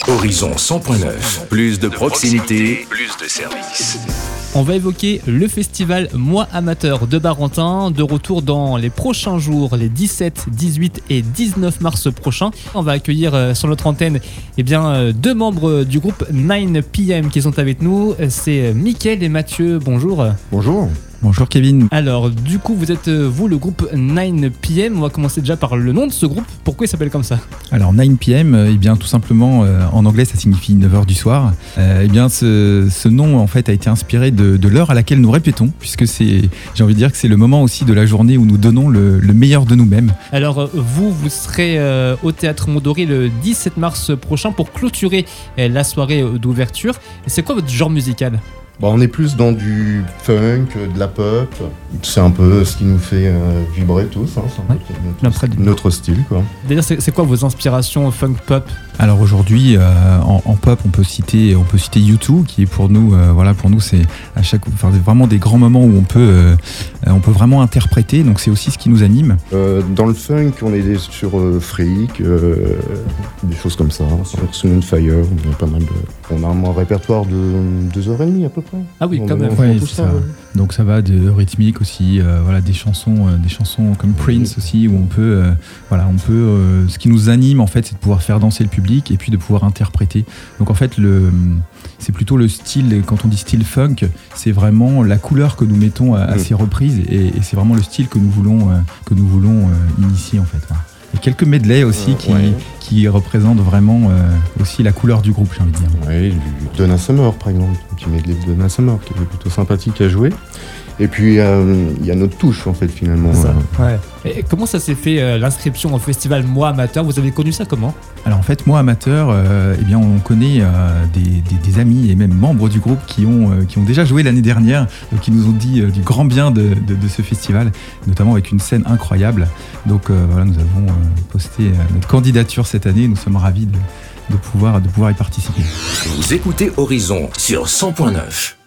Horizon 100.9, plus de proximité, plus de services. On va évoquer le festival Moi Amateur de Barentin, de retour dans les prochains jours, les 17, 18 et 19 mars prochains. On va accueillir sur notre antenne deux membres du groupe 9PM qui sont avec nous. C'est Mickaël et Mathieu, bonjour. Bonjour. Bonjour Kevin. Alors du coup vous êtes vous le groupe 9PM, on va commencer déjà par le nom de ce groupe, pourquoi il s'appelle comme ça? Alors 9PM, tout simplement en anglais ça signifie 9h du soir. Ce nom en fait a été inspiré de l'heure à laquelle nous répétons, puisque j'ai envie de dire que c'est le moment aussi de la journée où nous donnons le meilleur de nous-mêmes. Alors vous serez au Théâtre Mondori le 17 mars prochain pour clôturer la soirée d'ouverture. C'est quoi votre genre musical? On est plus dans du funk, de la pop. C'est un peu ce qui nous fait vibrer tous. C'est un peu notre style, quoi. D'ailleurs, c'est quoi vos inspirations funk pop? Alors aujourd'hui, en pop, on peut citer U2, qui est pour nous, c'est vraiment des grands moments où on peut vraiment interpréter. Donc c'est aussi ce qui nous anime. Dans le funk, on est sur Freak, des choses comme ça. Sur Fire, on a pas mal de. On a un répertoire de 2h30 à peu près. Ah oui, quand même. Ouais, c'est ça. Donc ça va de rythmique aussi, des chansons comme Prince aussi, où on peut, ce qui nous anime en fait, c'est de pouvoir faire danser le public et puis de pouvoir interpréter. Donc en fait, c'est plutôt le style. Quand on dit style funk, c'est vraiment la couleur que nous mettons à ces reprises et c'est vraiment le style que nous voulons initier en fait. Voilà. Et quelques medley aussi qui représentent vraiment aussi la couleur du groupe, j'ai envie de dire. Oui, du Donna Summer par exemple, un petit medley de Donna Summer qui est plutôt sympathique à jouer. Et puis il y a notre touche en fait finalement. Ça. Ouais. Et comment ça s'est fait l'inscription au festival Moi Amateur? Vous avez connu ça comment? Alors en fait Moi Amateur, on connaît des amis et même membres du groupe qui ont déjà joué l'année dernière, donc qui nous ont dit du grand bien de ce festival, notamment avec une scène incroyable. Donc nous avons posté notre candidature cette année. Nous sommes ravis de pouvoir y participer. Vous écoutez Horizon sur 100.9.